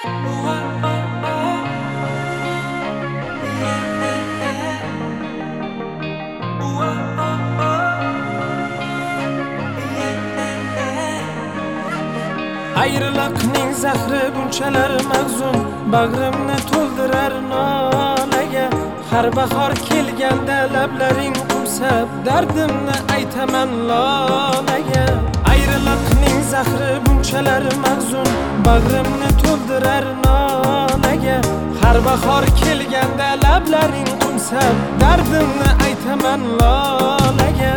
Ayrılıqning zahri bunchalar mag'zun, bag'rimni to'ldirar nolaga. Har bahor kelganda lablaring qumsab, dardimni aytaman lolaga. Ayrılıqning zahri bunchalar mag'zun, bag'rimni to'ldirar nolaga. Har bahor kelganda lablaring qumsab, dardimni aytaman lolaga.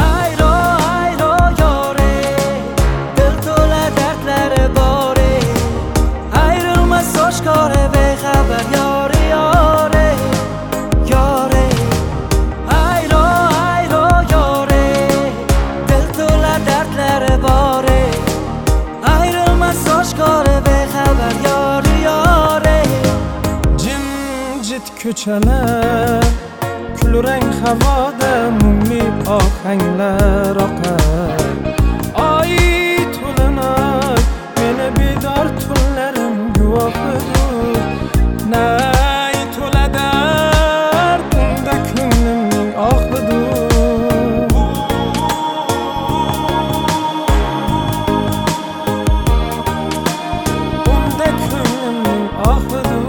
Oshkore bexabar yore yore yore ayro ayro yore dil to'la dardlar bore ayrilmas oshkore bexabar yore yore Jimjit ko'chalar kulrang havoda mungli ohanglar oqar oy to'linoy meni bedor tunlarim guvohidur nay to'la dardimda ko'nglimning ohidur unda ko'nglimning ohidur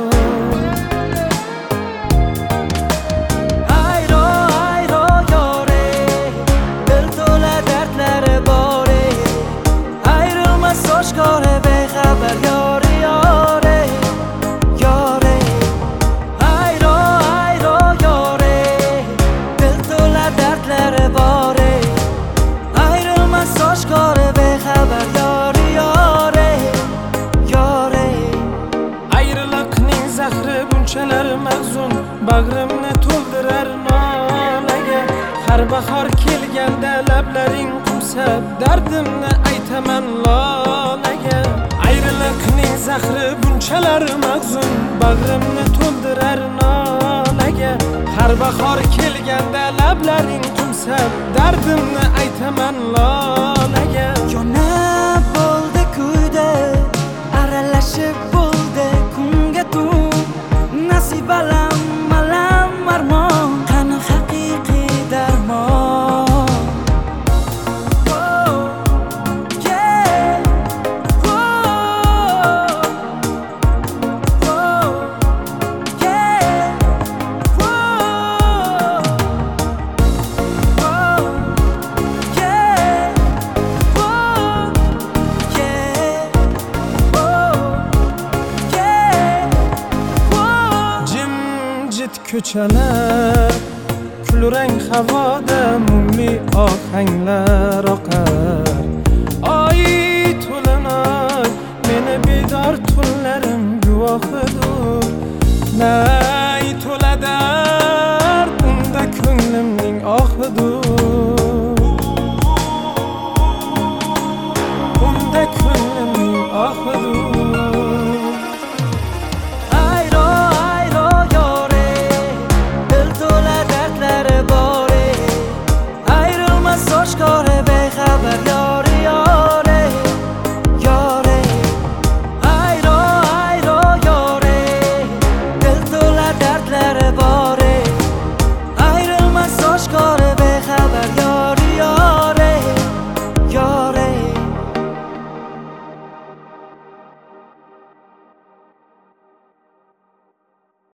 ayro ayro yore dil to'la dardlar bore ayrilmas oshkore bexabar yore yore yore ayro ayro yore dil to'la dardlar bore ayrilmas oshkore bexabar yore yore yore Ayrılıqning zahri bunchalar mag'zun, bag'rimni to'ldirar nolaga. Har bahor kelganda lablaring qumsab, dardimni aytaman lolaga. Ayrılıqning zahri bunchalar mag'zun, bag'rimni to'ldirar nolaga. Har bahor kelganda lablaring qumsab, dardimni aytaman lolaga. yonib bo'ldi kuyda aralashib bo'ldi kunga tu nasibalam malam armon qani haqiqiy darmon Ko'chalar kulrang havoda mungli ohanglar oqar oy to'linoy meni bedor tunlarim guvohidur